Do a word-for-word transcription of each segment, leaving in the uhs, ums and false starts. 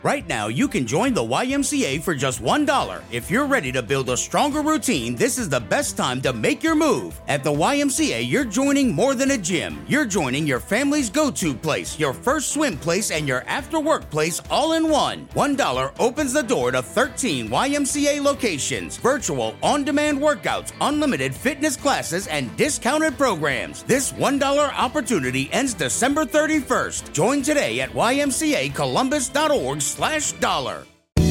Right now, you can join the Y M C A for just one dollar. If you're ready to build a stronger routine, this is the best time to make your move. At the Y M C A, you're joining more than a gym. You're joining your family's go-to place, your first swim place, and your after-work place all in one. one dollar opens the door to thirteen Y M C A locations, virtual on-demand workouts, unlimited fitness classes, and discounted programs. This one dollar opportunity ends December thirty-first. Join today at Y M C A Columbus dot org slash dollar.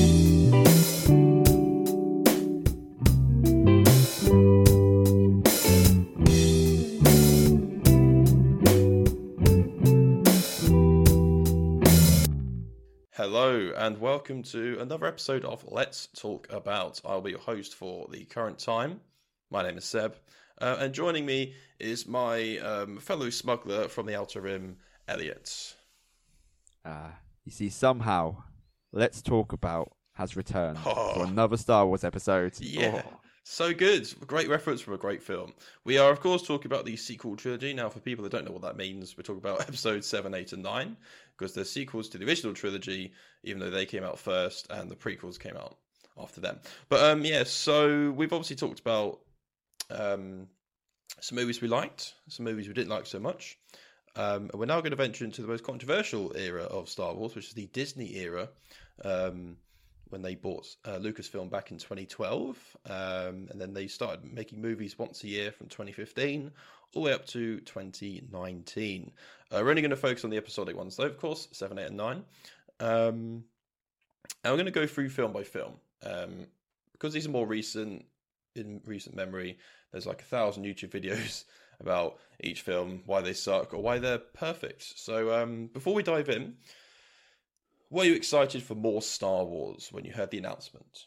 Hello and welcome to another episode of Let's Talk About. I'll be your host for the current time. My name is Seb, uh, and joining me is my um, fellow smuggler from the Outer Rim, Elliot. Ah, uh, you see, somehow Let's Talk About has returned oh, for another Star Wars episode. Yeah, oh. So good. Great reference from a great film. We are, of course, talking about the sequel trilogy. Now, for people that don't know what that means, we're talking about episodes seven, eight, and nine, because they're sequels to the original trilogy, even though they came out first and the prequels came out after them. But, um, yeah, so we've obviously talked about um, some movies we liked, some movies we didn't like so much. Um, and we're now going to venture into the most controversial era of Star Wars, which is the Disney era, um, when they bought uh, Lucasfilm back in twenty twelve. Um, and then they started making movies once a year from twenty fifteen all the way up to twenty nineteen. Uh, we're only going to focus on the episodic ones, though, of course, seven, eight, and nine. Um, and we're going to go through film by film. Um, because these are more recent, in recent memory, there's like a thousand YouTube videos about each film, why they suck, or why they're perfect. So um, before we dive in, were you excited for more Star Wars when you heard the announcement?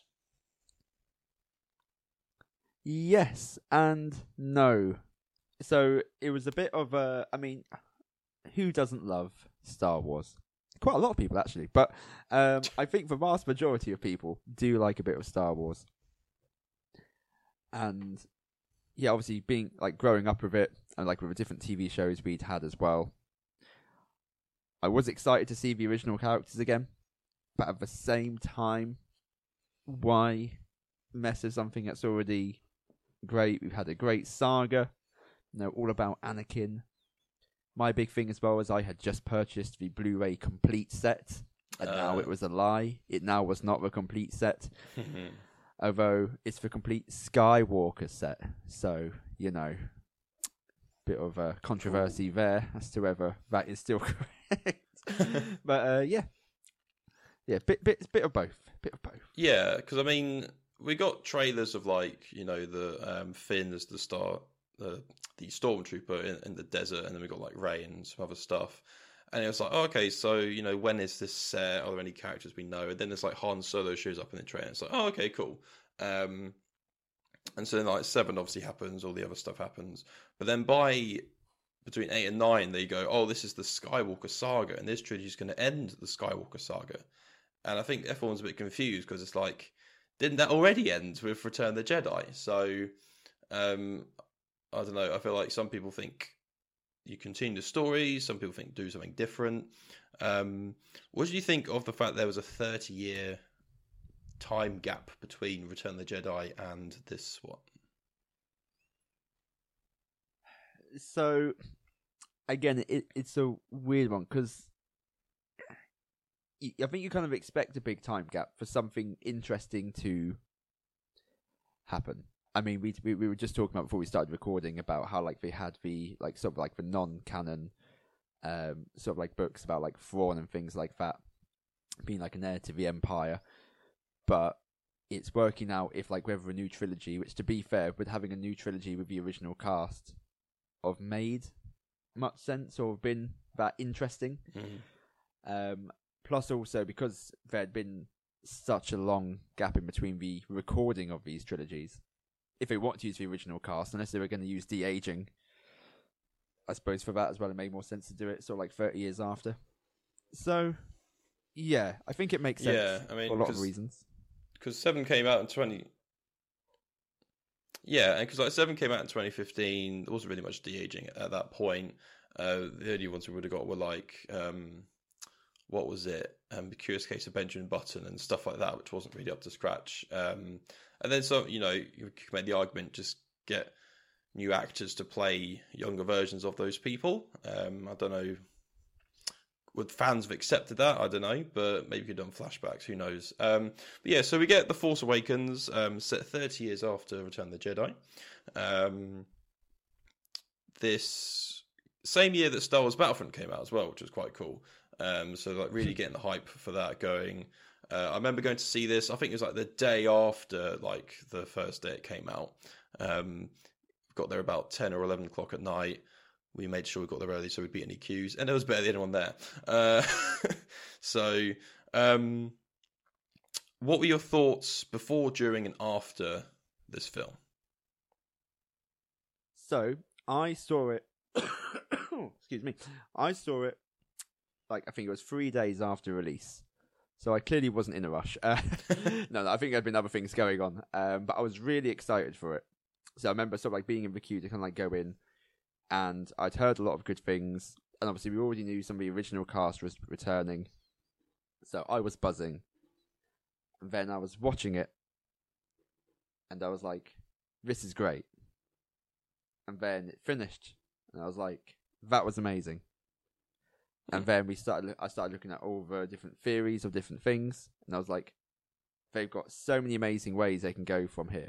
Yes and no. So it was a bit of a... I mean, who doesn't love Star Wars? Quite a lot of people, actually. But um, I think the vast majority of people do like a bit of Star Wars. And yeah, obviously being like growing up with it, and like with the different T V shows we'd had as well, I was excited to see the original characters again, but at the same time, why mess with something that's already great? We've had a great saga, you know, all about Anakin. My big thing as well is I had just purchased the Blu-ray complete set, and uh. now it was a lie. It now was not the complete set. Although it's the complete Skywalker set, so, you know, bit of a controversy Ooh. there as to whether that is still correct. But, uh, yeah. Yeah, bit, bit, bit of both. Bit of both. Yeah, because, I mean, we got trailers of, like, you know, the um, Finn as the star, the, the Stormtrooper in, in the desert, and then we got, like, Rey and some other stuff. And it was like, oh, okay, so, you know, when is this set? Are there any characters we know? And then there's like Han Solo shows up in the trailer. It's like, oh, okay, cool. Um, and so then like seven obviously happens, all the other stuff happens. But then by between eight and nine, they go, oh, this is the Skywalker saga. And this trilogy is going to end the Skywalker saga. And I think everyone's a bit confused because it's like, didn't that already end with Return of the Jedi? So, um, I don't know. I feel like some people think you continue the story. Some people think do something different. Um, what do you think of the fact there was a thirty-year time gap between Return of the Jedi and this one? So, again, it, it's a weird one because I think you kind of expect a big time gap for something interesting to happen. I mean, we, we we were just talking about before we started recording about how like they had the like sort of like the non-canon um sort of like books about like Thrawn and things like that being like an heir to the Empire, but it's working out if like whether a new trilogy, which to be fair, with having a new trilogy with the original cast, have made much sense or been that interesting. Mm-hmm. Um, plus also because there had been such a long gap in between the recording of these trilogies. If they want to use the original cast, unless they were going to use de-aging, I suppose for that as well, it made more sense to do it sort of like thirty years after. So, yeah, I think it makes sense yeah, I mean, for a lot of reasons. Because seven came out in twenty... Yeah, and because like seven came out in twenty fifteen, there wasn't really much de-aging at that point. Uh, the only ones we would have got were like... Um, what was it? Um, The Curious Case of Benjamin Button and stuff like that, which wasn't really up to scratch. Um, and then so you know you can make the argument just get new actors to play younger versions of those people. Um, I don't know. Would fans have accepted that? I don't know, but maybe you've done flashbacks. Who knows? Um, but yeah, so we get The Force Awakens, um, set thirty years after Return of the Jedi. Um, this same year that Star Wars Battlefront came out as well, which was quite cool. Um, so like really getting the hype for that going. Uh, I remember going to see this. I think it was like the day after, like the first day it came out. Um, got there about ten or eleven o'clock at night. We made sure we got there early so we beat any queues, and there was barely anyone there. Uh, so, um, what were your thoughts before, during, and after this film? So, I saw it. Excuse me. I saw it, like, I think it was three days after release. So, I clearly wasn't in a rush. Uh, no, no, I think there'd been other things going on. Um, but I was really excited for it. So, I remember sort of like being in the queue to kind of like go in. And I'd heard a lot of good things. And obviously, we already knew some of the original cast was returning. So I was buzzing. And then I was watching it. And I was like, this is great. And then it finished. And I was like, that was amazing. And then we started. I started looking at all the different theories of different things. And I was like, they've got so many amazing ways they can go from here.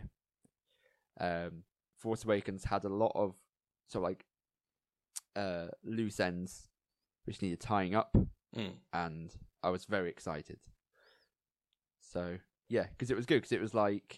Um, Force Awakens had a lot of sort of like uh, loose ends which needed tying up, mm. and I was very excited. So yeah, because it was good, because it was like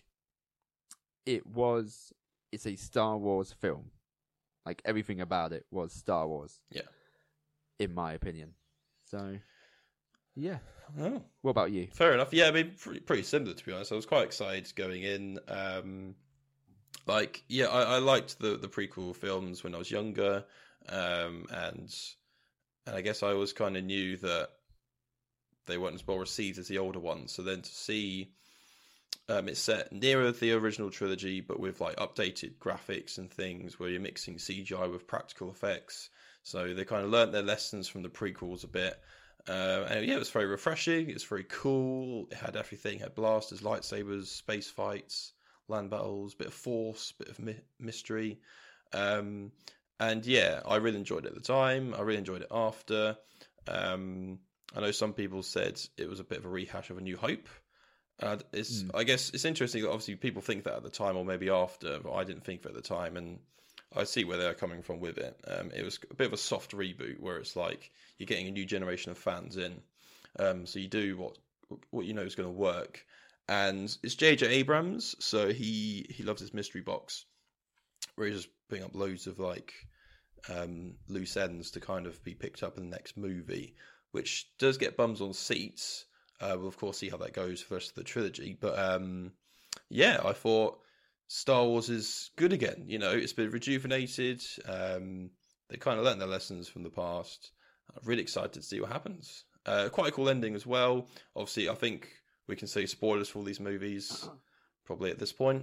it was it's a Star Wars film. Like everything about it was Star Wars. Yeah, in my opinion. So yeah. Oh. What about you? Fair enough. Yeah, I mean, pretty, pretty similar to be honest. I was quite excited going in. Um, Like, yeah, I, I liked the, the prequel films when I was younger, um, and and I guess I always kind of knew that they weren't as well received as the older ones. So then to see um, it's set nearer the original trilogy, but with like updated graphics and things, where you're mixing C G I with practical effects. So they kind of learnt their lessons from the prequels a bit. Uh, and yeah, it was very refreshing. It's very cool. It had everything. It had blasters, lightsabers, space fights, land battles, bit of force, bit of mi- mystery. Um, and yeah, I really enjoyed it at the time. I really enjoyed it after. Um, I know some people said it was a bit of a rehash of A New Hope. Uh, it's, mm. I guess it's interesting that obviously people think that at the time or maybe after, but I didn't think of it at the time. And I see where they're coming from with it. Um, it was a bit of a soft reboot where it's like you're getting a new generation of fans in. Um, so you do what what you know is going to work. And it's J J Abrams, so he, he loves his mystery box, where he's just putting up loads of like um, loose ends to kind of be picked up in the next movie, which does get bums on seats. Uh, we'll of course see how that goes for the rest of the trilogy. But um, yeah, I thought Star Wars is good again. You know, it's been rejuvenated. Um, they kind of learned their lessons from the past. I'm really excited to see what happens. Uh, quite a cool ending as well. Obviously, I think we can say spoilers for all these movies, probably at this point.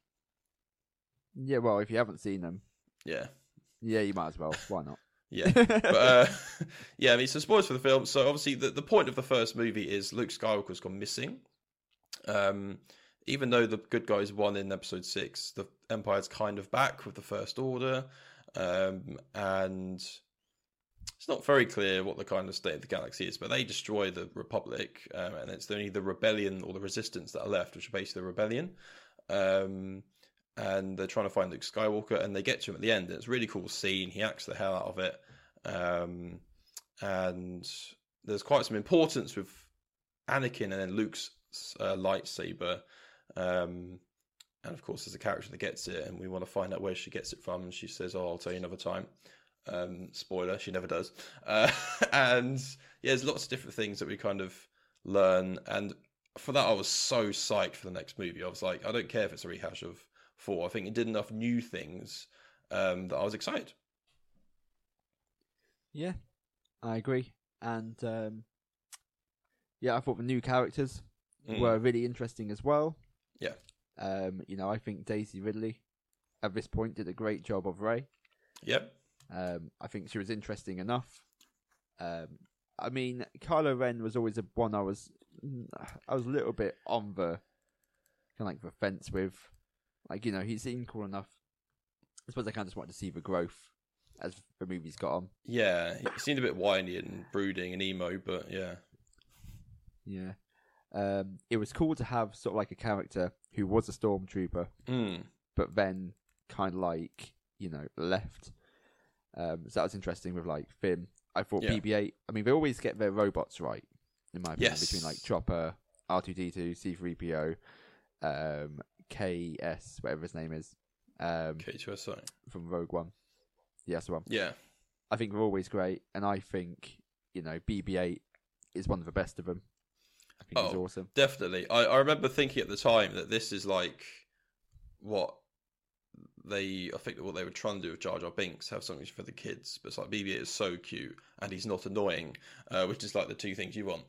Yeah, well, if you haven't seen them, yeah, yeah, you might as well. Why not? Yeah, but, uh, yeah. I mean, so spoilers for the film. So obviously, the, the point of the first movie is Luke Skywalker's gone missing. Um, even though the good guys won in Episode Six, the Empire's kind of back with the First Order, um, and it's not very clear what the kind of state of the galaxy is, but they destroy the Republic, um, and it's only the Rebellion or the Resistance that are left, which are basically the Rebellion. Um, and they're trying to find Luke Skywalker, and they get to him at the end. And it's a really cool scene. He acts the hell out of it. Um, and there's quite some importance with Anakin and then Luke's uh, lightsaber. Um, and of course, there's a character that gets it, and we want to find out where she gets it from. And she says, oh, I'll tell you another time. Um, spoiler, she never does. Uh, and yeah, there's lots of different things that we kind of learn. And for that, I was so psyched for the next movie. I was like, I don't care if it's a rehash of four. I think it did enough new things um, that I was excited. Yeah, I agree. And um, yeah, I thought the new characters mm. were really interesting as well. Yeah. Um, you know, I think Daisy Ridley at this point did a great job of Rey. Yep. Um, I think she was interesting enough. Um, I mean, Kylo Ren was always a one I was, I was a little bit on the kind of like the fence with. Like, you know, he seemed cool enough. I suppose I kind of just wanted to see the growth as the movie's got on. Yeah, he seemed a bit whiny and brooding and emo, but yeah. Yeah. Um, it was cool to have sort of like a character who was a stormtrooper, Mm. but then kind of like, you know, left. Um, so that was interesting with like Finn. I thought Yeah. B B eight, I mean, they always get their robots right, in my opinion, Yes. between like Chopper, R two D two, C three P O, um, K S, whatever his name is, um, K two S O. from Rogue One. Yes, one. Yeah. I think they're always great, and I think, you know, B B eight is one of the best of them. I think he's Oh. awesome. Definitely. I, I remember thinking at the time that this is like what they, I think that what they were trying to do with Jar Jar Binks, have something for the kids. But it's like B B eight is so cute and he's not annoying, uh, which is like the two things you want.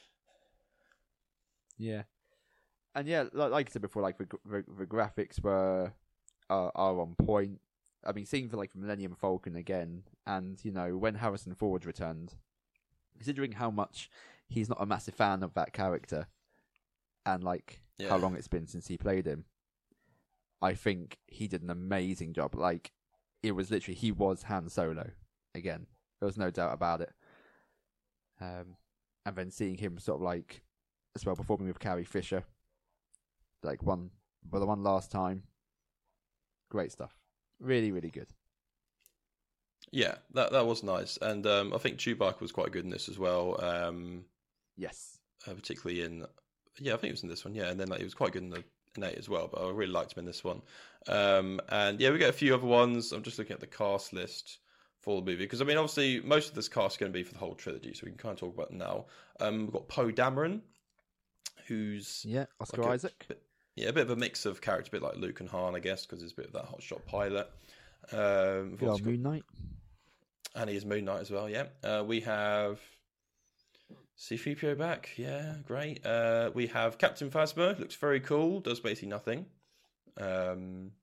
Yeah. And yeah, like, like I said before, like the, the, the graphics were are, are on point. I mean, seeing for like the Millennium Falcon again, and you know when Harrison Ford returned, considering how much he's not a massive fan of that character, and like Yeah. how long it's been since he played him, I think he did an amazing job. Like it was literally he was Han Solo again. There was no doubt about it. Um, and then seeing him sort of like as well performing with Carrie Fisher. Like one, well, the one last time. Great stuff. Really, really good. Yeah, that that was nice. And um, I think Chewbacca was quite good in this as well. Um, Yes. uh, particularly in, yeah, I think it was in this one. Yeah, and then like, he was quite good in the in eight as well. But I really liked him in this one. Um, and yeah, we get a few other ones. I'm just looking at the cast list for the movie because I mean, obviously, most of this cast is going to be for the whole trilogy, so we can kind of talk about it now. Um, we've got Poe Dameron, who's Yeah, Oscar like a Isaac. bit- yeah, a bit of a mix of character, a bit like Luke and Han, I guess, because he's a bit of that hotshot pilot. Um, we've Good also old got- Moon Knight. and he is Moon Knight as well, yeah. Uh, we have C three P O back, yeah, great. Uh, we have Captain Phasma, looks very cool, does basically nothing. Um,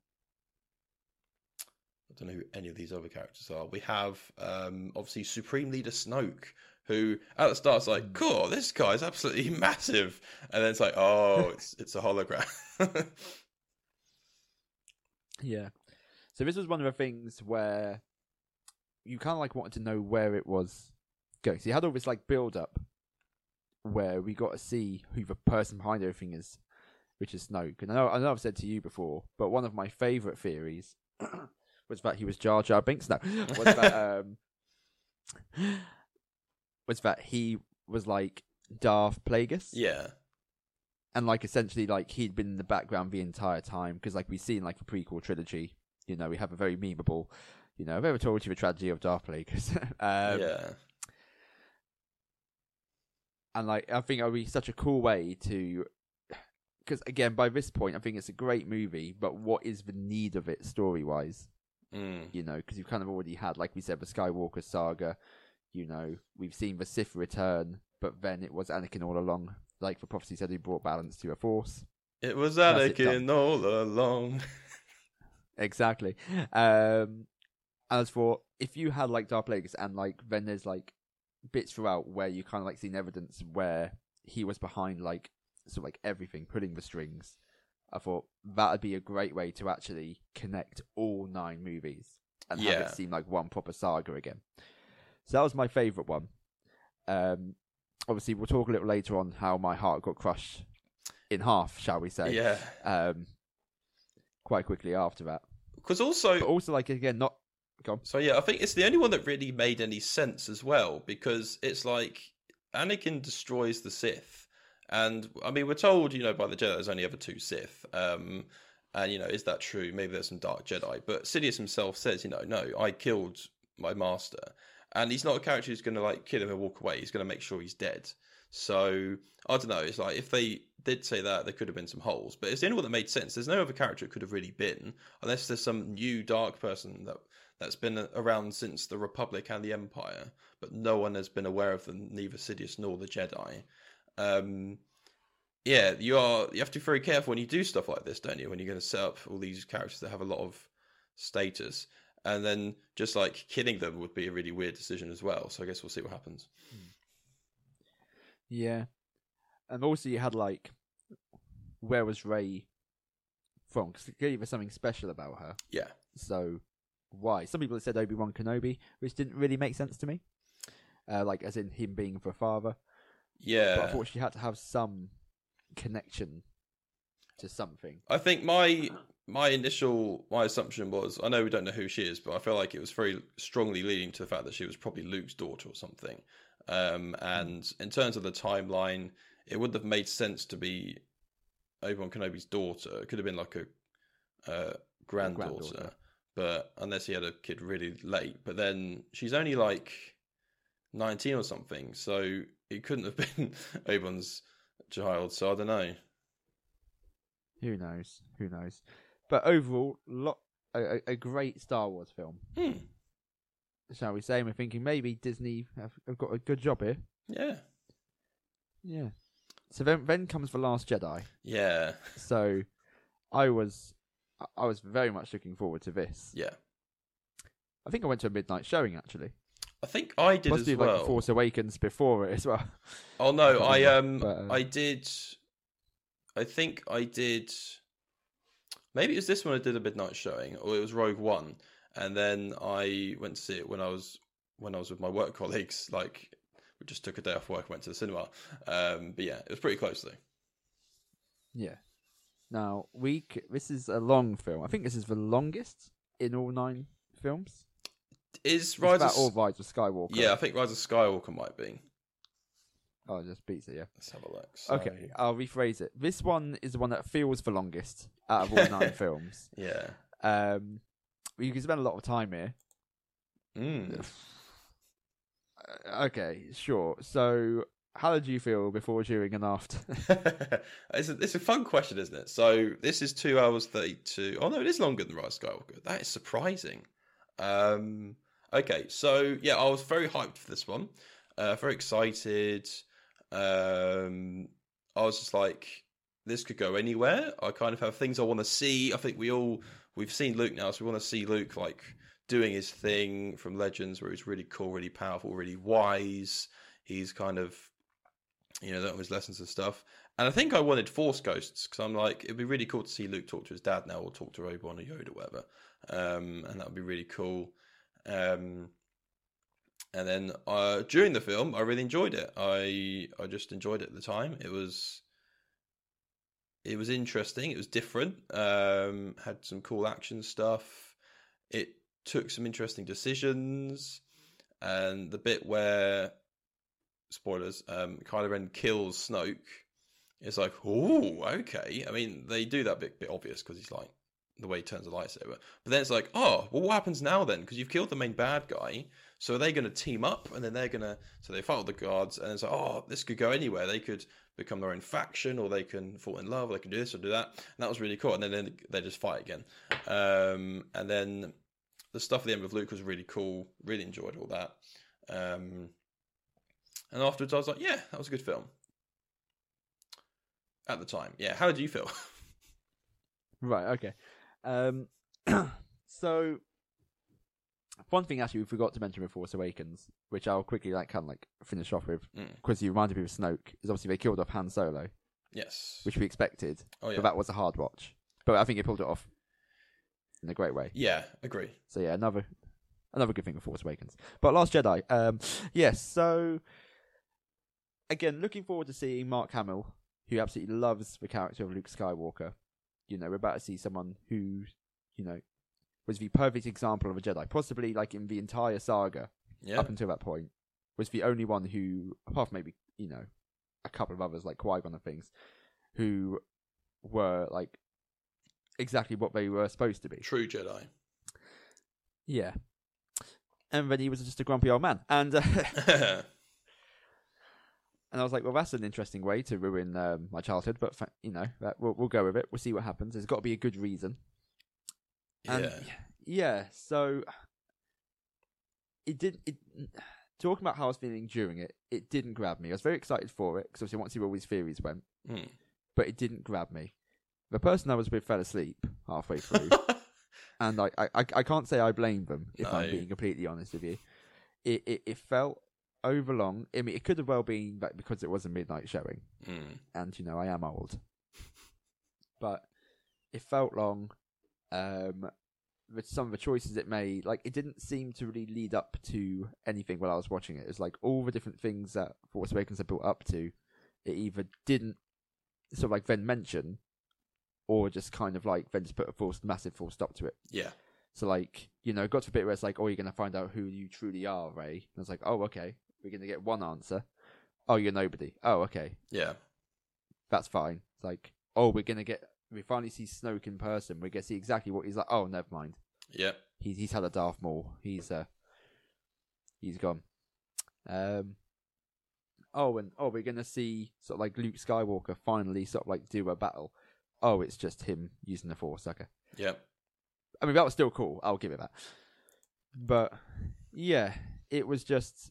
I don't know who any of these other characters are. We have, um, obviously, Supreme Leader Snoke, who at the start is like, cool, this guy's absolutely massive. And then it's like, oh, it's it's a hologram. Yeah. So this was one of the things where you kind of like wanted to know where it was going. So you had all this like build up where we got to see who the person behind everything is, which is Snoke. And I know, I know I've said to you before, but one of my favourite theories was that he was Jar Jar Binks. No, was that um, was that he was like Darth Plagueis. Yeah. And like essentially like he'd been in the background the entire time because like we see in like the prequel trilogy, you know, we have a very memeable, you know, I've ever told you the tragedy of Darth Plagueis. um, yeah. And like I think it would be such a cool way to, because again by this point I think it's a great movie, but what is the need of it story wise? Mm. You know, because you've kind of already had, like we said, the Skywalker saga. You know, we've seen the Sith return, but then it was Anakin all along. Like the prophecy said, he brought balance to a Force. It was That's it, Anakin done. all along. Exactly. Um, as for if you had like Darth Plagueis and like then there's like bits throughout where you kind of like seen evidence where he was behind like sort of like everything, pulling the strings. I thought that would be a great way to actually connect all nine movies and have Yeah. it seem like one proper saga again. So that was my favourite one. Um, obviously, we'll talk a little later on how my heart got crushed in half, shall we say? Yeah. Um, quite quickly after that. Because also, But also, like again, not. Go on. so yeah, I think it's the only one that really made any sense as well, because it's like Anakin destroys the Sith, and I mean we're told, you know, by the Jedi there's only ever two Sith, um, and you know, is that true? Maybe there's some Dark Jedi, but Sidious himself says, you know, no, I killed my master, and he's not a character who's going to like kill him and walk away. He's going to make sure he's dead. So I don't know. It's like if they did say that, there could have been some holes, but it's the only one that made sense. There's no other character it could have really been, unless there's some new dark person that that's been around since the Republic and the Empire, but no one has been aware of them, neither Sidious nor the Jedi. Um, yeah, you are. You have to be very careful when you do stuff like this, don't you? When you're going to set up all these characters that have a lot of status, and then just like killing them would be a really weird decision as well. So I guess we'll see what happens. Yeah. And also you had, like, where was Rey from? Because clearly there's something special about her. Yeah. So, why? Some people have said Obi-Wan Kenobi, which didn't really make sense to me. Uh, like, as in him being her father. Yeah. But I thought she had to have some connection to something. I think my my initial my assumption was, I know we don't know who she is, but I feel like it was very strongly leading to the fact that she was probably Luke's daughter or something. Um, and in terms of the timeline, it wouldn't have made sense to be Obi-Wan Kenobi's daughter. It could have been like a uh, granddaughter, granddaughter, but unless he had a kid really late. But then she's only like nineteen or something, so it couldn't have been Obi-Wan's child. So I don't know. Who knows? Who knows? But overall, lot, a, a great Star Wars film. Hmm. Shall we say? And we're thinking maybe Disney have, have got a good job here. Yeah. Yeah. So then, then comes The Last Jedi. Yeah. So I was, I was very much looking forward to this. Yeah. I think I went to a midnight showing actually. I think I did Must as be well. like Force Awakens before it as well. Oh no, I um, but, uh, I did. I think I did. Maybe it was this one I did a midnight showing, or it was Rogue One, and then I went to see it when I was when I was with my work colleagues. Like, we just took a day off work and went to the cinema. Um, but yeah, it was pretty close though. Yeah. Now we c- this is a long film. I think this is the longest in all nine films. Is It's Rise about of all Rise of Skywalker. Yeah, I think Rise of Skywalker might be. Oh, it just beats it, yeah. Let's have a look. So... Okay, I'll rephrase it. This one is the one that feels the longest out of all nine films. Yeah. Um, you can spend a lot of time here. Mm. Okay, sure. So, how did you feel before, during, and after? it's, a, it's a fun question, isn't it? So, this is two hours thirty-two. Oh, no, it is longer than Rise of Skywalker. That is surprising. Um, okay, so, yeah, I was very hyped for this one. Uh, very excited. Um, I was just like, this could go anywhere. I kind of have things I want to see. I think we all, we've seen Luke now, so we want to see Luke, like, doing his thing from Legends, where he's really cool, really powerful, really wise. He's kind of, you know, learning his lessons and stuff. And I think I wanted Force Ghosts, because I'm like, it'd be really cool to see Luke talk to his dad now, or talk to Obi-Wan or Yoda or whatever. Um, and that would be really cool. Um, and then uh, during the film, I really enjoyed it. I I just enjoyed it at the time. It was it was interesting. It was different. Um, had some cool action stuff. It took some interesting decisions. And the bit where, spoilers, um, Kylo Ren kills Snoke, it's like, oh, okay. I mean, they do that bit bit obvious because he's like, the way he turns a lightsaber. But then it's like, oh, well, what happens now then? Because you've killed the main bad guy. So are they going to team up? And then they're going to... So they fight all the guards. And it's like, oh, this could go anywhere. They could become their own faction, or they can fall in love, or they can do this or do that. And that was really cool. And then they, they just fight again. Um, and then the stuff at the end with Luke was really cool. Really enjoyed all that. Um, and afterwards I was like, yeah, that was a good film. At the time. Yeah, how did you feel? Right, okay. Um, so, one thing actually we forgot to mention with Force Awakens, which I'll quickly like kind of like finish off with, because mm. you reminded me of Snoke, is obviously they killed off Han Solo. Yes. Which we expected, oh, yeah. but that was a hard watch. But I think it pulled it off in a great way. Yeah, agree. So yeah, another another good thing with Force Awakens. But Last Jedi, um, yes, so, again, looking forward to seeing Mark Hamill, who absolutely loves the character of Luke Skywalker. You know, we're about to see someone who, you know, was the perfect example of a Jedi. Possibly, like, in the entire saga, yeah. up until that point, was the only one who, apart from maybe, you know, a couple of others, like Qui-Gon and things, who were, like, exactly what they were supposed to be. True Jedi. Yeah. And then he was just a grumpy old man. And... Uh, And I was like, well, that's an interesting way to ruin um, my childhood, but, you know, that, we'll, we'll go with it. We'll see what happens. There's got to be a good reason. And, yeah. Yeah, so it did... It, talking about how I was feeling during it, it didn't grab me. I was very excited for it, because obviously I want to see where all these theories went. Mm. But it didn't grab me. The person I was with fell asleep halfway through. And I, I, I can't say I blame them, if no. I'm being completely honest with you. It, it, it felt... overlong. I mean, it could have well been that because it was a midnight showing, Mm. and you know I am old, but it felt long. Um, with some of the choices it made, like it didn't seem to really lead up to anything while I was watching it. It was like all the different things that Force Awakens had built up to, it either didn't sort of like then mention, or just kind of like then just put a full massive full stop to it. Yeah. So like, you know, got to a bit where it's like, oh, you're gonna find out who you truly are, Rey. And I was like, oh, okay, we're gonna get one answer. Oh, you're nobody. Oh, okay, Yeah. that's fine. It's like, oh, we're gonna get. We finally see Snoke in person. We get to see exactly what he's like. Oh, never mind. Yeah. He's he's had a Darth Maul. He's uh, he's gone. Um. Oh, and oh, we're gonna see sort of like Luke Skywalker finally sort of like do a battle. Oh, it's just him using the Force. Okay. Yeah. I mean, that was still cool. I'll give it that. But yeah, it was just.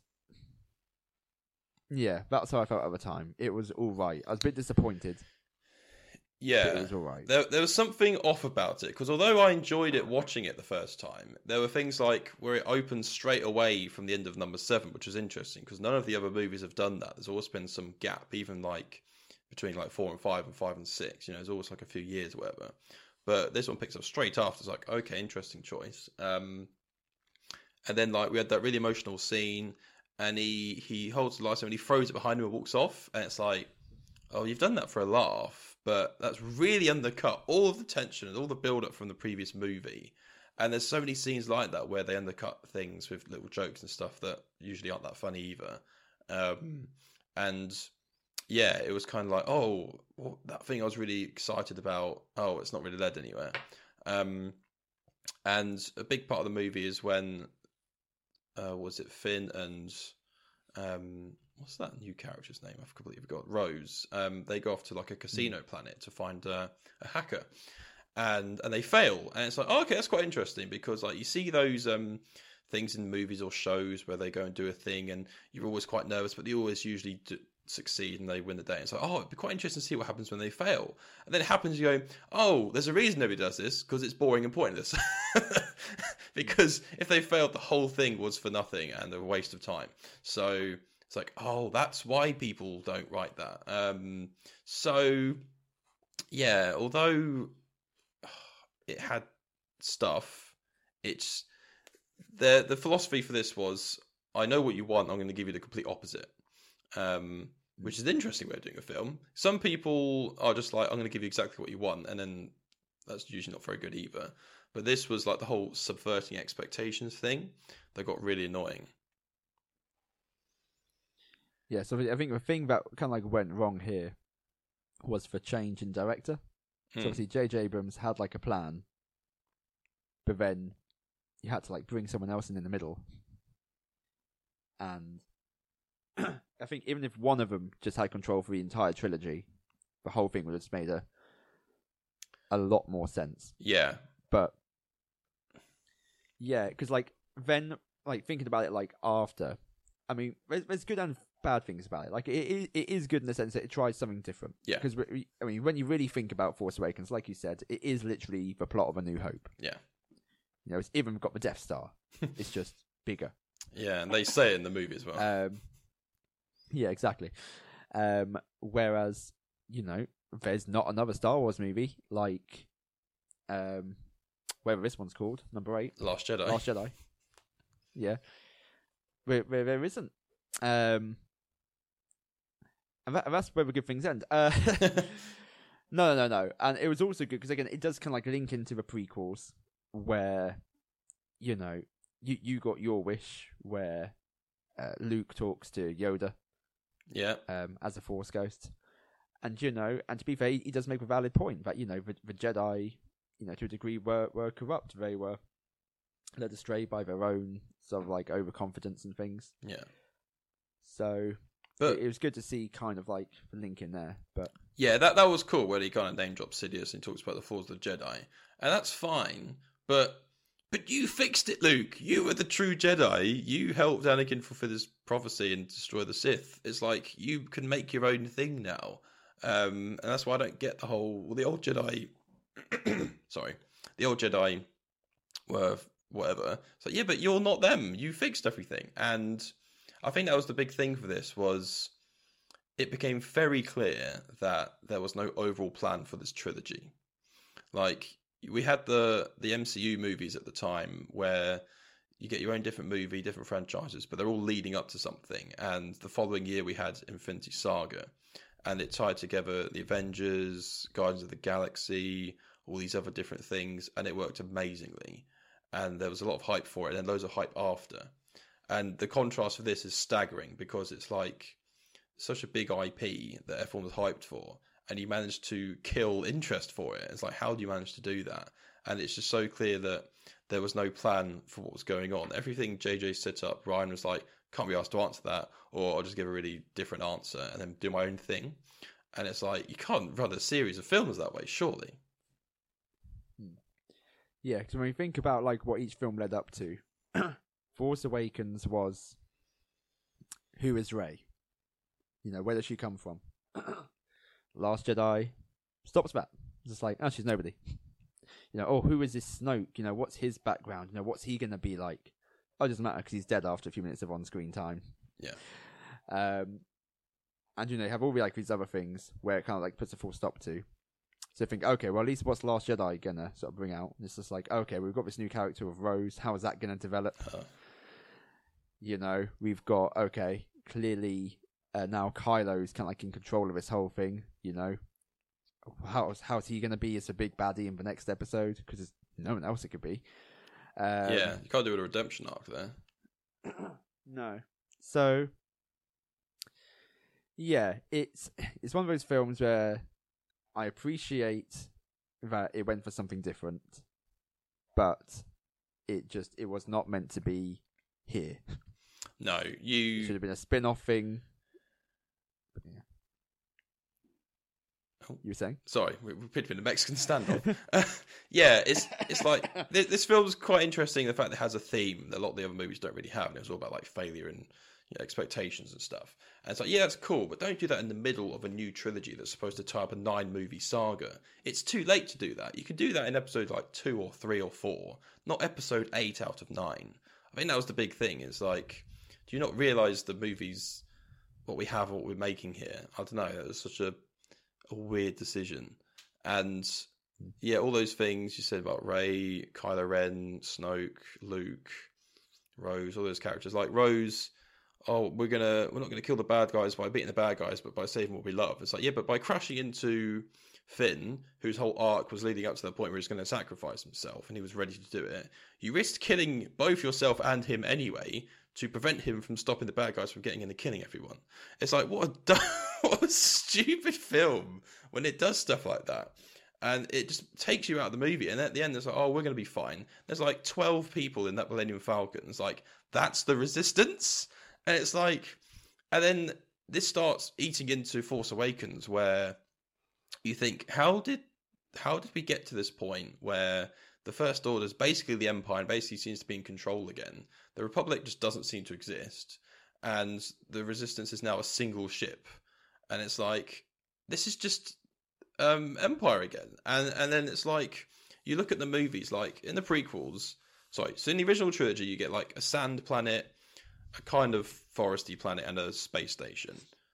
Yeah, that's how I felt at the time. It was all right. I was a bit disappointed. Yeah, but it was all right. There, there was something off about it because although I enjoyed it watching it the first time, there were things like where it opened straight away from the end of number seven, which was interesting because none of the other movies have done that. There's always been some gap, even like between like four and five and five and six. You know, there's always like a few years or whatever. But this one picks up straight after. It's like, okay, interesting choice. Um, and then like we had that really emotional scene, and he he holds the lightsaber and he throws it behind him and walks off, and it's like, oh, you've done that for a laugh. But that's really undercut all of the tension and all the build-up from the previous movie. And there's so many scenes like that where they undercut things with little jokes and stuff that usually aren't that funny either. Um, and yeah, it was kind of like, oh, well, that thing I was really excited about, oh, it's not really led anywhere. Um, and a big part of the movie is when, uh, was it Finn and... Um, what's that new character's name? I've completely forgot. Rose. Um, they go off to like a casino planet to find uh, a hacker, and and they fail. And it's like, oh, okay, that's quite interesting because like you see those um things in movies or shows where they go and do a thing, and you're always quite nervous, but they always usually do succeed and they win the day. It's like, oh, it'd be quite interesting to see what happens when they fail. And then it happens, you go, oh, there's a reason nobody does this because it's boring and pointless. Because if they failed, the whole thing was for nothing and a waste of time. So it's like, oh, that's why people don't write that. Um, so, yeah, although it had stuff, it's the the philosophy for this was, I know what you want, I'm going to give you the complete opposite. Um, which is an interesting way of doing a film. Some people are just like, I'm going to give you exactly what you want, and then that's usually not very good either. But this was like the whole subverting expectations thing that got really annoying. Yeah, so I think the thing that kind of like went wrong here was the change in director. Hmm. So obviously J J Abrams had like a plan, but then you had to like bring someone else in in the middle. And I think even if one of them just had control for the entire trilogy, the whole thing would have just made a a lot more sense. Yeah. But yeah, because like then like thinking about it like after, I mean, there's, there's good and bad things about it. Like it, it, it is good in the sense that it tries something different. Yeah. Because I mean, when you really think about Force Awakens, like you said, it is literally the plot of A New Hope. Yeah. You know, it's even got the Death Star. It's just bigger. Yeah, and they say it in the movie as well. Um, yeah, exactly. Um, whereas, you know, there's not another Star Wars movie like, um, whatever this one's called, number eight, Last Jedi. Last Jedi. Yeah, where, where there isn't. Um, and, that, and that's where the good things end. Uh, no, no, no, and it was also good because again, it does kind of like link into the prequels where, you know, you you got your wish where uh, Luke talks to Yoda. Yeah. Um, as a Force ghost. And, you know, and to be fair, he, he does make a valid point that, you know, the, the Jedi, you know, to a degree were, were corrupt. They were led astray by their own sort of like overconfidence and things. Yeah. So but, it, it was good to see kind of like the link in there. But yeah, that, that was cool where he kind of name drops Sidious and talks about the Force of the Jedi. And that's fine. But But you fixed it, Luke. You were the true Jedi. You helped Anakin fulfill his prophecy and destroy the Sith. It's like you can make your own thing now. Um, and that's why I don't get the whole... Well, the old Jedi... sorry. The old Jedi were whatever. It's like, yeah, but you're not them. You fixed everything. And I think that was the big thing for this was it became very clear that there was no overall plan for this trilogy. Like, we had the the M C U movies at the time where you get your own different movie, different franchises, but they're all leading up to something. And the following year we had Infinity Saga, and it tied together the Avengers, Guardians of the Galaxy, all these other different things, and it worked amazingly. And there was a lot of hype for it, and then loads of hype after. And the contrast for this is staggering because it's like such a big I P that everyone was hyped for, and you managed to kill interest for it. It's like, how do you manage to do that? And it's just so clear that there was no plan for what was going on. Everything J J set up, Ryan was like, can't be asked to answer that, or I'll just give a really different answer and then do my own thing. And it's like, you can't run a series of films that way, surely. Yeah, because when you think about like what each film led up to, Force Awakens was, who is Rey? You know, where does she come from? Last Jedi stops that. It's just like, oh, she's nobody. You know, oh, who is this Snoke? You know, what's his background? You know, what's he going to be like? Oh, it doesn't matter because he's dead after a few minutes of on-screen time. Yeah. Um, and, you know, you have all the, like, these other things where it kind of, like, puts a full stop to. So you think, okay, well, at least what's Last Jedi going to sort of bring out? It's just like, okay, we've got this new character of Rose. How is that going to develop? Uh. You know, we've got, okay, clearly uh, now Kylo's kind of, like, in control of this whole thing, you know. How's, how's he going to be as a big baddie in the next episode? Because there's no one else it could be. Um, yeah, you can't do a redemption arc there. No. So, yeah, it's it's one of those films where I appreciate that it went for something different, but it just it was not meant to be here. No, you it should have been a spin-off thing. Yeah. You were saying? Sorry, we're pitching the Mexican standoff. uh, yeah, it's it's like this, this film's quite interesting. The fact that it has a theme that a lot of the other movies don't really have, and it's all about like failure and you know, expectations and stuff. And it's like, yeah, that's cool, but don't do that in the middle of a new trilogy that's supposed to tie up a nine-movie saga. It's too late to do that. You can do that in episode like two or three or four, not episode eight out of nine. I think that was the big thing. Is like, do you not realise the movies, what we have, what we're making here? I don't know. It was such a a weird decision. And yeah, all those things you said about Rey, Kylo Ren, Snoke, Luke, Rose, all those characters. Like Rose, oh, we're gonna we're not gonna kill the bad guys by beating the bad guys, but by saving what we love. It's like, yeah, but by crashing into Finn, whose whole arc was leading up to the point where he's going to sacrifice himself and he was ready to do it, you risked killing both yourself and him anyway to prevent him from stopping the bad guys from getting in and killing everyone. It's like, what a dumb, what a stupid film when it does stuff like that. And it just takes you out of the movie. And at the end, it's like, oh, we're going to be fine. There's like twelve people in that Millennium Falcon. It's like, that's the Resistance? And it's like, and then this starts eating into Force Awakens where you think, how did, how did we get to this point where the First Order is basically the Empire and basically seems to be in control again? The Republic just doesn't seem to exist. And the Resistance is now a single ship. And it's like, this is just um, Empire again. And and then it's like, you look at the movies, like in the prequels, sorry, so in the original trilogy, you get like a sand planet, a kind of foresty planet, and a space station.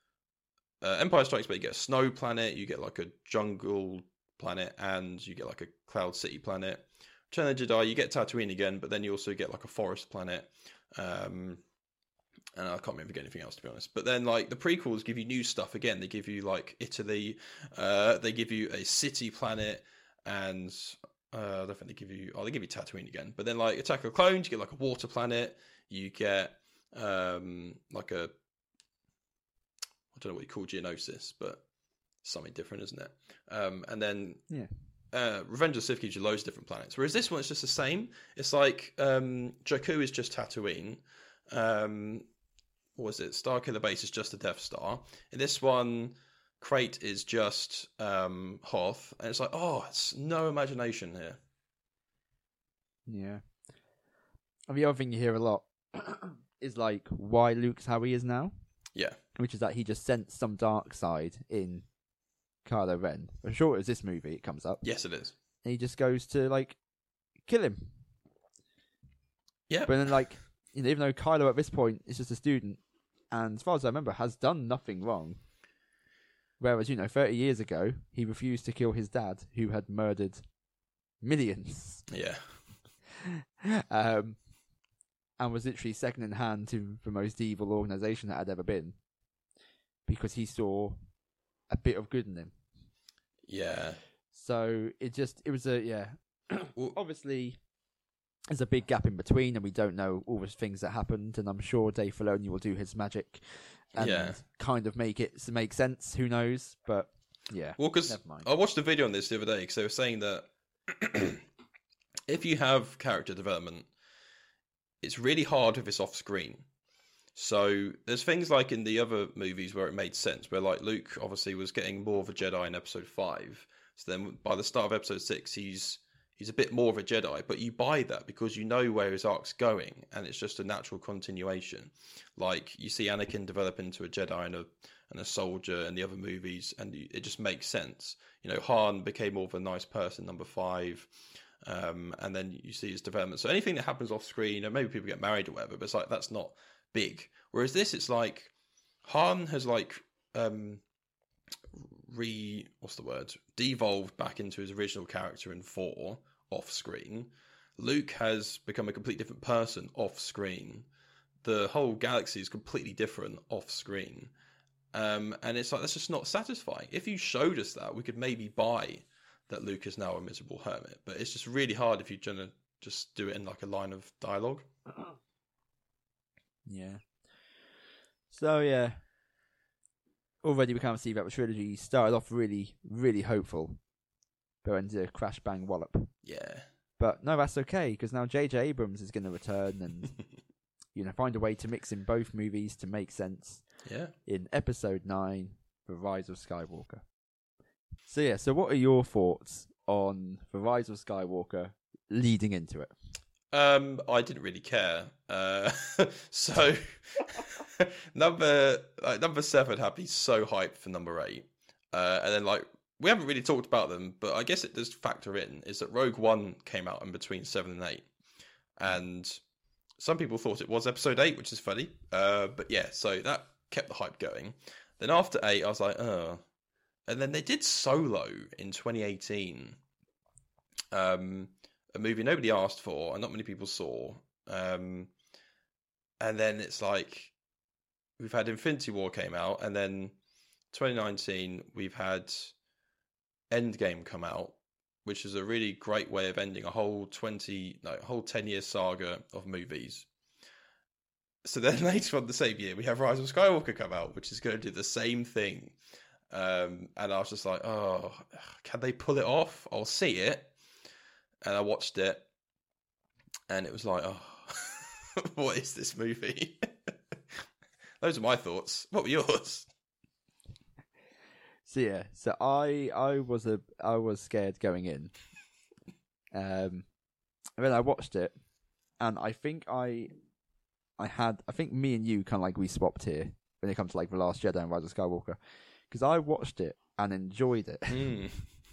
Uh, Empire Strikes Back, you get a snow planet, you get like a jungle planet, and you get like a Cloud City planet. Return of the Jedi, you get Tatooine again, but then you also get like a forest planet. Um, and I can't remember getting anything else, to be honest. But then, like, the prequels give you new stuff again. They give you, like, Italy. Uh, they give you a city planet. And uh, I don't think they give you... Oh, they give you Tatooine again. But then, like, Attack of the Clones, you get, like, a water planet. You get, um, like, a... I don't know what you call Geonosis, but something different, isn't it? Um, and then... Yeah. Uh, Revenge of the Sith gives you loads of different planets. Whereas this one, it's just the same. It's like um, Jakku is just Tatooine. Um, what was it? Starkiller Base is just a Death Star. In this one, Crate is just um, Hoth. And it's like, oh, it's no imagination here. Yeah. And the other thing you hear a lot is like why Luke's how he is now. Yeah. Which is that he just sensed some dark side in Kylo Ren. I'm sure it was this movie it comes up. Yes, it is. And he just goes to, like, kill him. Yeah. But then, like, you know, even though Kylo at this point is just a student, and as far as I remember, has done nothing wrong. Whereas, you know, thirty years ago, he refused to kill his dad, who had murdered millions. Yeah. um, and was literally second in hand to the most evil organisation that had ever been, because he saw a bit of good in him. Yeah. So it just, it was a, yeah. Well, Obviously, there's a big gap in between, and we don't know all the things that happened, and I'm sure Dave Filoni will do his magic and Yeah. kind of make it make sense. Who knows? But yeah, Well, because never mind. I watched a video on this the other day because they were saying that if you have character development, it's really hard if it's off screen. So there's things like in the other movies where it made sense, where like Luke obviously was getting more of a Jedi in episode five. So then by the start of episode six, he's he's a bit more of a Jedi, but you buy that because you know where his arc's going, and it's just a natural continuation. Like you see Anakin develop into a Jedi and a and a soldier in the other movies, and it just makes sense. You know, Han became more of a nice person, number five, um, and then you see his development. So anything that happens off screen, you know, maybe people get married or whatever, but it's like that's not big. Whereas this, it's like Han has like um, re what's the word devolved back into his original character in four off screen. Luke has become a completely different person off screen. The whole galaxy is completely different off screen. Um, and it's like, that's just not satisfying. If you showed us that, we could maybe buy that Luke is now a miserable hermit. But it's just really hard if you're going to just do it in like a line of dialogue. Yeah. So, yeah. Already we can't see that the trilogy started off really, really hopeful. But ended a crash bang wallop. Yeah. But no, that's okay, because now J J Abrams is going to return and, you know, find a way to mix in both movies to make sense. Yeah. In episode nine, The Rise of Skywalker. So yeah, so what are your thoughts on The Rise of Skywalker leading into it? Um, I didn't really care. Uh, so number like, number seven had me so hyped for number eight, uh, and then like we haven't really talked about them, but I guess it does factor in is that Rogue One came out in between seven and eight, and some people thought it was episode eight, which is funny. Uh, but yeah, so that kept the hype going. Then after eight, I was like, oh. And then they did Solo in twenty eighteen. Um, a movie nobody asked for and not many people saw. Um, and then it's like, we've had Infinity War came out, and then twenty nineteen, we've had Endgame come out, which is a really great way of ending a whole twenty, no, whole ten year saga of movies. So then later on the same year, we have Rise of Skywalker come out, which is going to do the same thing. Um, and I was just like, oh, can they pull it off? I'll see it. And I watched it, and it was like, oh, what is this movie? Those are my thoughts. What were yours? So yeah, so I I was a I was scared going in. Um, and then I watched it, and I think I I had I think me and you kind of like we swapped here when it comes to like The Last Jedi and Rise of Skywalker, because I watched it and enjoyed it. Mm.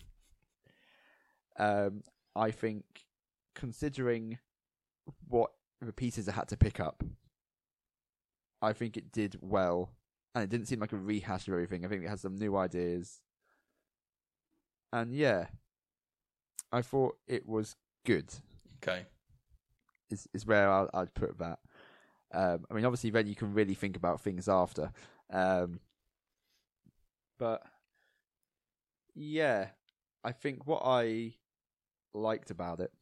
um, I think considering what the pieces I had to pick up, I think it did well. And it didn't seem like a rehash of everything. I think it has some new ideas. And yeah, I thought it was good. Okay. Is is where I'll, I'd put that. Um, I mean, obviously, then you can really think about things after. Um, but yeah, I think what I liked about it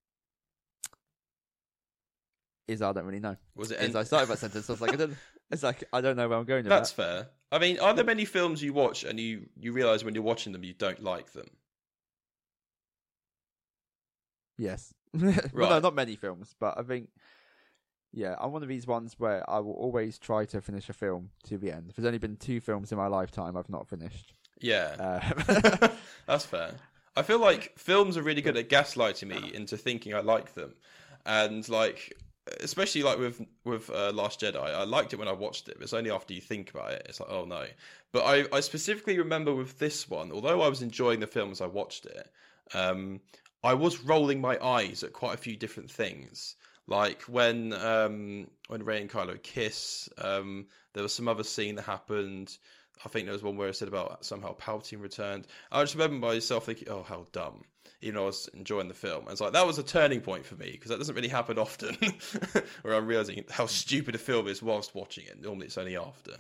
is I don't really know. Was it? As End- I started that sentence, I was like, I don't. It's like I don't know where I'm going with That's that. fair. I mean, are there many films you watch and you, you realise when you're watching them you don't like them? Yes. Well, no, Right. not many films, but I think, yeah, I'm one of these ones where I will always try to finish a film to the end. There's only been two films in my lifetime I've not finished. Yeah. Uh, That's fair. I feel like films are really good at gaslighting me into thinking I like them. And like, especially like with with uh, Last Jedi, I liked it when I watched it, but it's only after you think about it, it's like, oh no. But I, I specifically remember with this one, although I was enjoying the film as I watched it, um, I was rolling my eyes at quite a few different things. Like when um, when Rey and Kylo kiss, um, there was some other scene that happened. I think there was one where it said about somehow Palpatine returned. I just remember myself thinking, oh, how dumb. Even though I was enjoying the film. And it's like, that was a turning point for me, because that doesn't really happen often, where I'm realising how stupid a film is whilst watching it. Normally it's only after.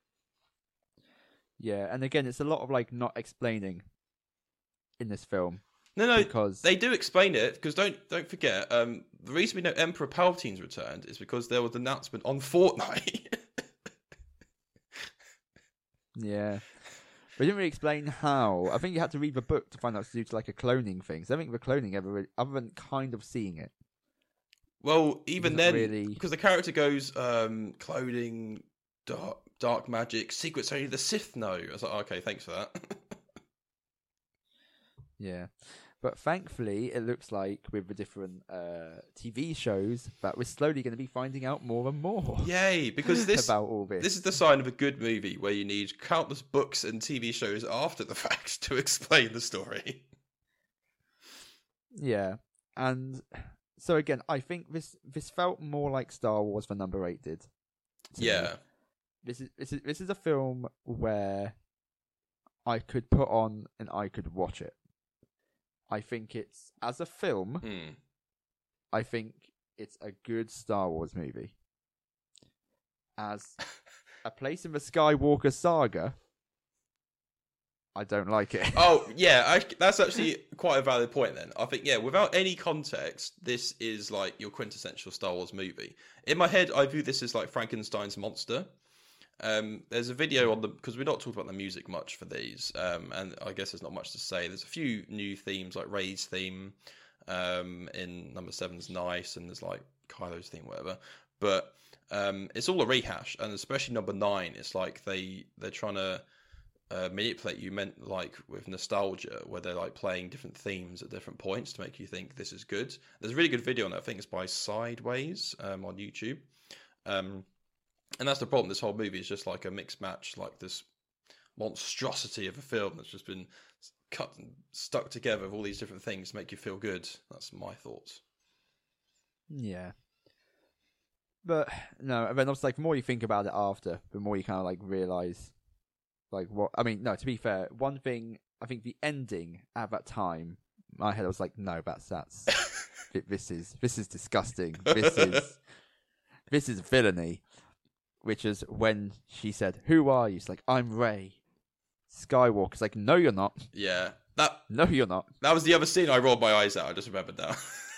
Yeah, and again, it's a lot of like not explaining in this film. No, no, because they do explain it, because don't don't forget, um, the reason we know Emperor Palpatine's returned is because there was an announcement on Fortnite. Yeah. They didn't really explain how. I think you had to read the book to find out it's due to like a cloning thing. So I don't think the cloning ever really, other than kind of seeing it. Well, even then, really... because the character goes, um, cloning, dark, dark magic, secrets only the Sith know. I was like, oh, okay, thanks for that. Yeah. But thankfully, it looks like with the different uh, T V shows that we're slowly going to be finding out more and more. Yay! Because this about all this. This is the sign of a good movie, where you need countless books and T V shows after the fact to explain the story. Yeah, and so again, I think this this felt more like Star Wars than Number Eight did. Yeah. Me. This is this is this is a film where I could put on and I could watch it. I think it's, as a film, Hmm. I think it's a good Star Wars movie. As a place in the Skywalker saga, I don't like it. Oh, yeah, I, that's actually quite a valid point then. I think, yeah, without any context, this is like your quintessential Star Wars movie. In my head, I view this as like Frankenstein's monster. Um, there's a video on the, because we're not talking about the music much for these, um, and I guess there's not much to say. There's a few new themes, like Rey's theme um, in number seven's nice, and there's like Kylo's theme, whatever. But um, it's all a rehash, and especially number nine, it's like they they're trying to uh, manipulate you, meant like with nostalgia, where they're like playing different themes at different points to make you think this is good. There's a really good video on that. I think it's by Sideways um, on YouTube. Um, And that's the problem. This whole movie is just like a mixed match, like this monstrosity of a film that's just been cut and stuck together with all these different things to make you feel good. That's my thoughts. Yeah. But, no, and then obviously, like, the more you think about it after, the more you kind of, like, realise, like, what... I mean, no, to be fair, one thing, I think the ending at that time, my head was like, no, that's... that's this is this is disgusting. This is... This is villainy. Which is when she said, "Who are you?" It's like, "I'm Rey Skywalker." It's like, "No, you're not." Yeah, that no, you're not. That was the other scene I rolled my eyes at. I just remembered now.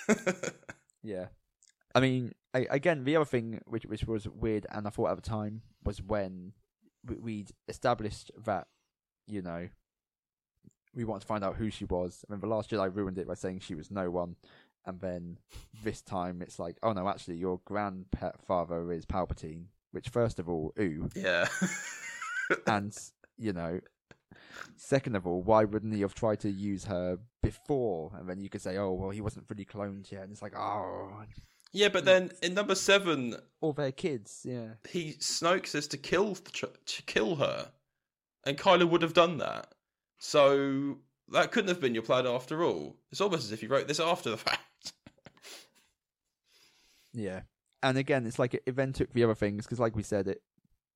Yeah, I mean, I, again, the other thing which which was weird, and I thought at the time, was when we'd established that, you know, we wanted to find out who she was. I mean, The Last Jedi ruined it by saying she was no one, and then this time it's like, oh no, actually, your grandfather is Palpatine. Which, first of all, ooh. Yeah. And, you know, second of all, why wouldn't he have tried to use her before? And then you could say, oh, well, he wasn't fully cloned yet. And it's like, oh. Yeah, but then in number seven... All their kids, yeah. He, Snoke says to kill, to kill her. And Kylo would have done that. So that couldn't have been your plan after all. It's almost as if you wrote this after the fact. Yeah. And again, it's like it, it then took the other things, because like we said, it,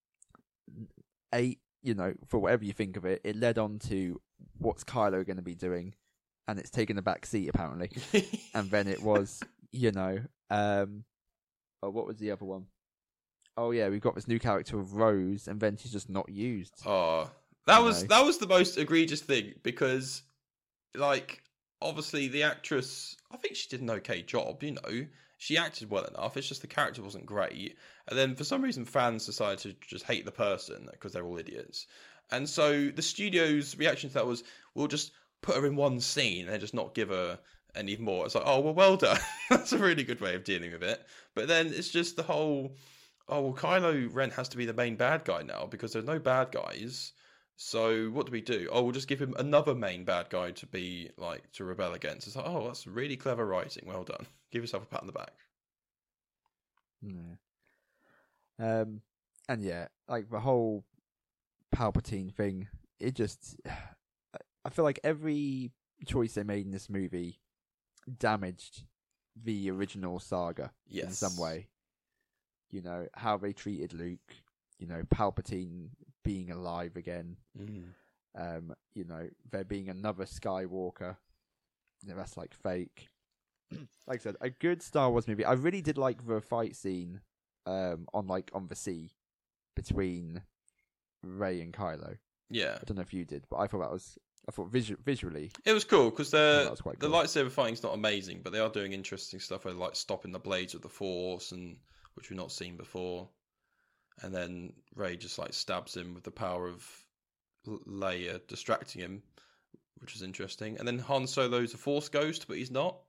a, you know, for whatever you think of it, it led on to what's Kylo going to be doing, and it's taken a back seat, apparently. And then it was, you know, um, oh, what was the other one? Oh yeah, we've got this new character of Rose, and then she's just not used. Oh, that you was know? that was the most egregious thing, because, like, obviously the actress, I think she did an okay job, you know. She acted well enough, it's just the character wasn't great. And then for some reason fans decided to just hate the person because they're all idiots. And so the studio's reaction to that was, we'll just put her in one scene and just not give her any more. It's like, oh, well, well done. That's a really good way of dealing with it. But then it's just the whole, oh, well, Kylo Ren has to be the main bad guy now because there's no bad guys. So what do we do? Oh, we'll just give him another main bad guy to be, like, to rebel against. It's like, oh, that's really clever writing. Well done. Give yourself a pat on the back. Yeah. Um, and yeah, like the whole Palpatine thing, it just, I feel like every choice they made in this movie damaged the original saga yes. in some way. You know, how they treated Luke, you know, Palpatine being alive again. Mm. Um, you know, there being another Skywalker. You know, that's like fake. Like I said, a good Star Wars movie. I really did like the fight scene um on like on the sea between Rey and Kylo. Yeah. I don't know if you did, but I thought that was I thought visu- visually it was cool because the was quite the cool. lightsaber fighting's not amazing, but they are doing interesting stuff where like stopping the blades of the Force, and which we've not seen before. And then Rey just like stabs him with the power of Leia, distracting him, which is interesting. And then Han Solo's a Force ghost, but he's not.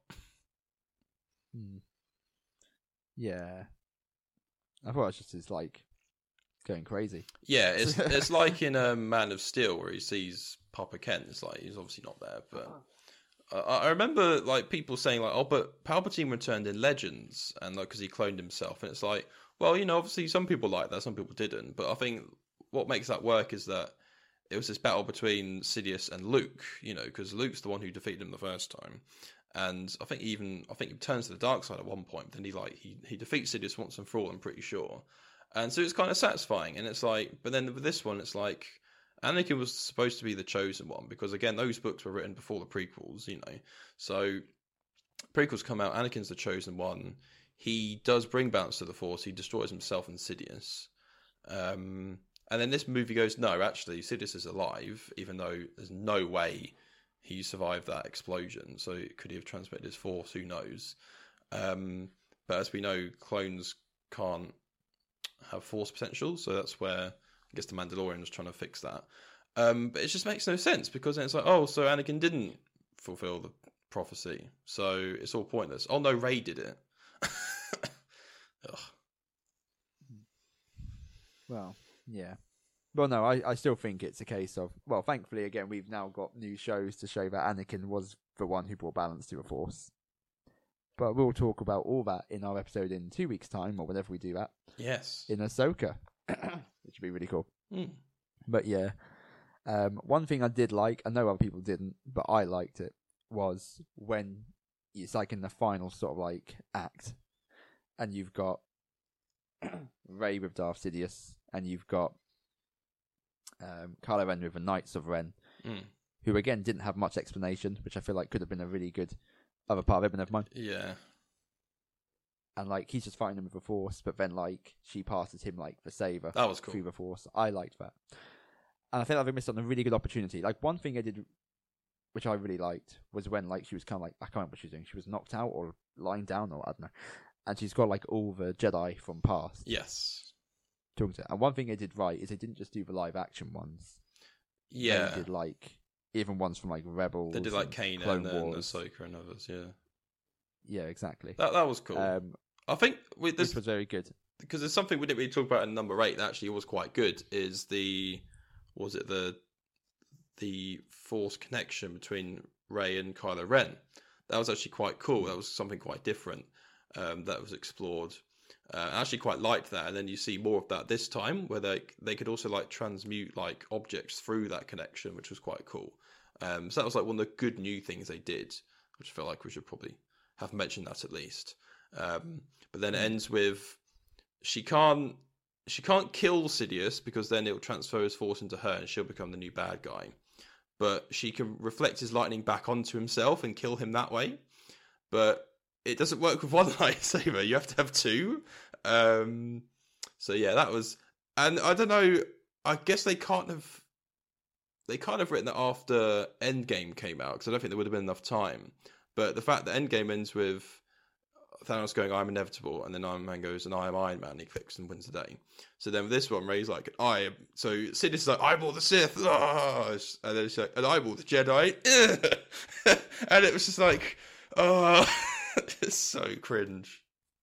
Hmm. Yeah, I thought it was just his like going crazy. Yeah, it's it's like in um, Man of Steel where he sees Papa Kent. It's like he's obviously not there, but I, I remember like people saying like, "Oh, but Palpatine returned in Legends," and like because he cloned himself, and it's like, well, you know, obviously some people like that, some people didn't, but I think what makes that work is that it was this battle between Sidious and Luke, you know, because Luke's the one who defeated him the first time. And I think even I think he turns to the dark side at one point. But then he like he, he defeats Sidious once and for all. I'm pretty sure, and so it's kind of satisfying. And it's like, but then with this one, it's like Anakin was supposed to be the chosen one because again, those books were written before the prequels, you know. So prequels come out, Anakin's the chosen one. He does bring balance to the Force. He destroys himself and Sidious. Um, and then this movie goes, no, actually, Sidious is alive, even though there's no way he survived that explosion. So could he have transmitted his Force? Who knows? Um, but as we know, clones can't have Force potential. So that's where I guess the Mandalorian was trying to fix that. Um, but it just makes no sense because then it's like, oh, so Anakin didn't fulfill the prophecy. So it's all pointless. Oh, no, Rey did it. Ugh. Well, yeah. Well, no, I, I still think it's a case of, well, thankfully, again, we've now got new shows to show that Anakin was the one who brought balance to the Force. But we'll talk about all that in our episode in two weeks' time, or whenever we do that. Yes. In Ahsoka, which would be really cool. Mm. But yeah, um, one thing I did like, I know other people didn't, but I liked it, was when it's like in the final sort of like act, and you've got Rey with Darth Sidious, and you've got um, Kylo Ren with the Knights of Ren, Mm. who again didn't have much explanation, which I feel like could have been a really good other part of it, but never mind. Yeah. And like he's just fighting him with the Force, but then like she passes him like the saber That was cool. through the Force. I liked that, and I think I've missed on a really good opportunity. Like one thing I did, which I really liked, was when like she was kind of like I can't remember what she was doing. She was knocked out or lying down or I don't know, and she's got like all the Jedi from past. Yes. Talking to her. And one thing they did right is they didn't just do the live action ones. Yeah. They did like even ones from like Rebels. They did like and Kanan Clone and Wars. Ahsoka and others, yeah. Yeah, exactly. That that was cool. Um, I think with this which was very good. because there's something we didn't really talk about in number eight that actually was quite good is the was it the the Force connection between Rey and Kylo Ren. That was actually quite cool. That was something quite different um, that was explored. Uh, I actually quite liked that, and then you see more of that this time, where they they could also like transmute like objects through that connection, which was quite cool. Um, so that was like one of the good new things they did, which I feel like we should probably have mentioned that at least. Um, but then it ends with she can't she can't kill Sidious because then it'll transfer his Force into her and she'll become the new bad guy. But she can reflect his lightning back onto himself and kill him that way. But it doesn't work with one lightsaber. You have to have two. Um, so yeah, that was, and I don't know. I guess they can't have. They can't have written it after Endgame came out because I don't think there would have been enough time. But the fact that Endgame ends with Thanos going, "I'm inevitable," and then Iron Man goes, "And I am Iron Man." He clicks and wins the day. So then with this one, Rey's like, "I am." So Sidious is like, "I'm all the Sith," ah! And then she's like, "And I'm all the Jedi," and it was just like, oh. It's so cringe.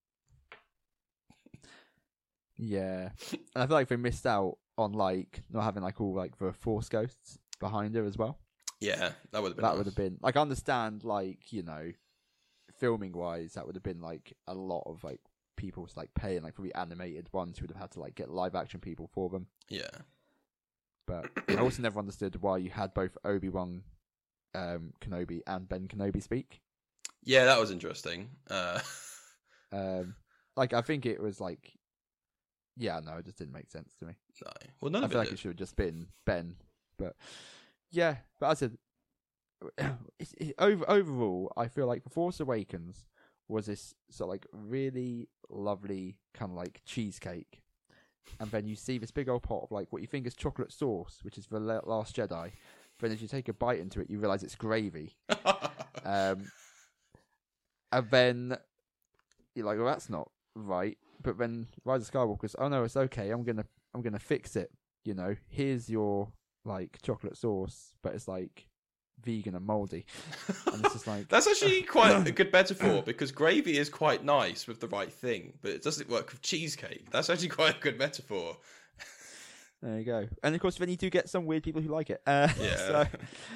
Yeah, and I feel like they missed out on like not having like all like the Force ghosts behind her as well. Yeah, that would have been. That nice. would have been like I understand like you know, filming wise, that would have been like a lot of like people to like pay and like probably animated ones who would have had to like get live action people for them. Yeah, but I also never understood why you had both Obi-Wan um, Kenobi and Ben Kenobi speak. Yeah, that was interesting. Uh... um, like I think it was like, yeah, no, it just didn't make sense to me. No, well, none I of feel it like did. it should have just been Ben, but yeah, but as I said, it's, it, over overall, I feel like The Force Awakens was this sort of like really lovely kind of like cheesecake, and then you see this big old pot of like what you think is chocolate sauce, which is the Last Jedi. But as you take a bite into it, you realize it's gravy. um, and then you're like, well, that's not right. But then Rise of Skywalker's, oh no, it's okay. I'm gonna, I'm gonna fix it. You know, here's your like chocolate sauce, but it's like vegan and moldy. And it's just like that's actually quite a good metaphor because gravy is quite nice with the right thing, but it doesn't work with cheesecake. That's actually quite a good metaphor. There you go. And of course, then you do get some weird people who like it. Uh, Yeah. So,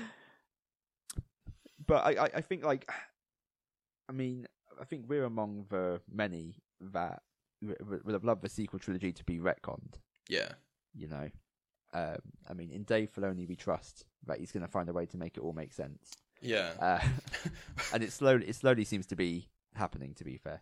but I, I, I think like, I mean, I think we're among the many that would have loved the sequel trilogy to be retconned. Yeah. You know, um, I mean, in Dave Filoni, we trust that he's going to find a way to make it all make sense. Yeah. Uh, and it slowly, it slowly seems to be happening. To be fair,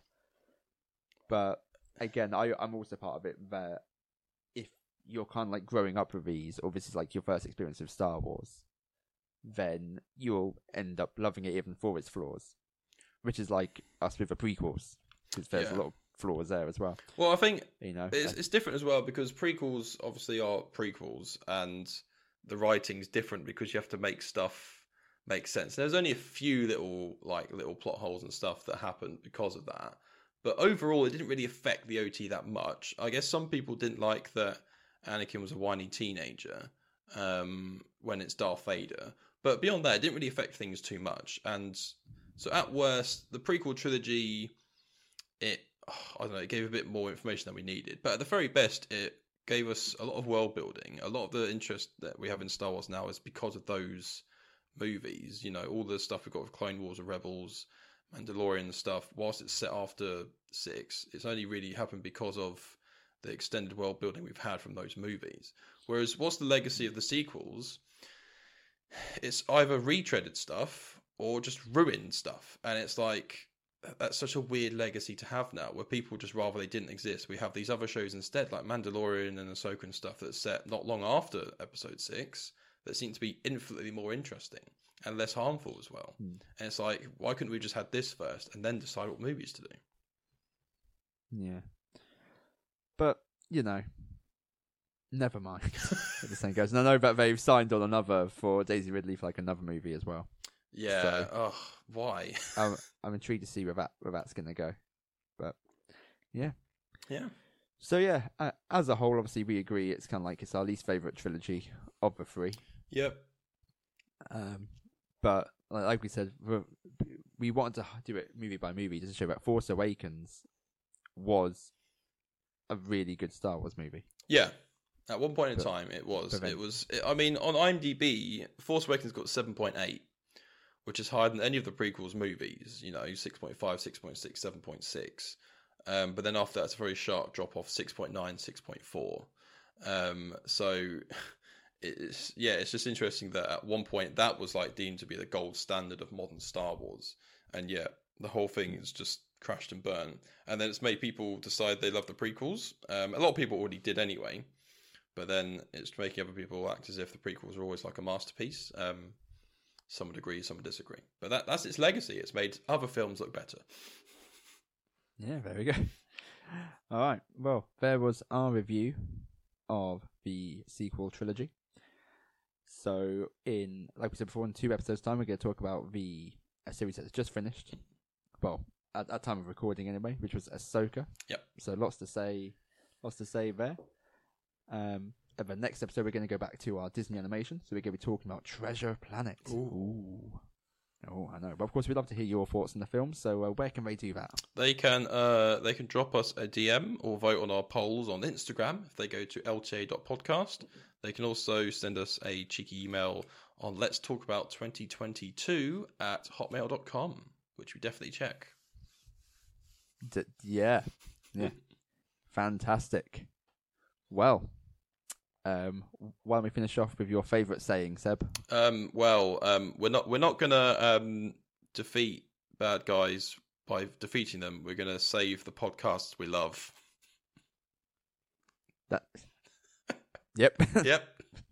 but again, I, I'm also part of it that if you're kind of like growing up with these, or this is like your first experience of Star Wars, then you'll end up loving it even for its flaws, which is like us with the prequels, because there's Yeah. a lot of flaws there as well. Well, I think You know, it's, it's different as well because prequels obviously are prequels and the writing's different because you have to make stuff make sense. There's only a few little like little plot holes and stuff that happened because of that. But overall, it didn't really affect the O T that much. I guess some people didn't like that Anakin was a whiny teenager um, when it's Darth Vader. But beyond that, it didn't really affect things too much. And so at worst, the prequel trilogy, it, oh, I don't know, it gave a bit more information than we needed. But at the very best, it gave us a lot of world building. A lot of the interest that we have in Star Wars now is because of those movies. You know, all the stuff we've got with Clone Wars and Rebels, Mandalorian stuff, whilst it's set after six, it's only really happened because of the extended world building we've had from those movies. Whereas what's the legacy of the sequels? It's either retreaded stuff or just ruined stuff. And it's like, that's such a weird legacy to have now, where people just rather they didn't exist. We have these other shows instead, like Mandalorian and Ahsoka and stuff that's set not long after episode six, that seem to be infinitely more interesting and less harmful as well. Hmm. And it's like, why couldn't we just had this first and then decide what movies to do? yeah. But you know, never mind. As the saying goes, and I know that they've signed on another for Daisy Ridley for like another movie as well. Yeah. So- oh, why? I'm, I'm intrigued to see where that where that's going to go. But yeah. Yeah. So yeah, uh, as a whole, obviously we agree it's kind of like it's our least favorite trilogy of the three. Yep. Um, but like, like we said, we, we wanted to do it movie by movie just to show that Force Awakens was a really good Star Wars movie. Yeah. At one point in But- time, it was. but then- It was. I mean, on IMDb, Force Awakens got seven point eight, which is higher than any of the prequels movies. You know, six point five, six point six, seven point six. Um, but then after that, it's a very sharp drop off, six point nine, six point four. Um, so it's yeah, it's just interesting that at one point that was like deemed to be the gold standard of modern Star Wars, and yet the whole thing is just crashed and burned. And then it's made people decide they love the prequels. Um, a lot of people already did anyway, but then it's making other people act as if the prequels are always like a masterpiece. Um, some would agree, some would disagree, but that that's its legacy. It's made other films look better. Yeah, there we go. All right. Well, there was our review of the sequel trilogy. So, in like we said before, in two episodes' time, we're going to talk about the a series that's just finished. Well, at at time of recording, anyway, which was Ahsoka. Yep. So, lots to say, lots to say there. Um, and the next episode, we're going to go back to our Disney animation. So, we're going to be talking about Treasure Planet. Ooh. Ooh. Oh, I know. But of course, we'd love to hear your thoughts on the film. So, uh, where can they do that? They can uh they can drop us a D M or vote on our polls on Instagram if they go to L T A dot podcast. They can also send us a cheeky email on let's talk about twenty twenty-two at hotmail dot com, which we definitely check. D- yeah, yeah, fantastic. Well, um, why don't we finish off with your favourite saying, Seb? Um, well, um, we're not we're not gonna um defeat bad guys by defeating them, we're going to save the podcasts we love. That. Yep. Yep.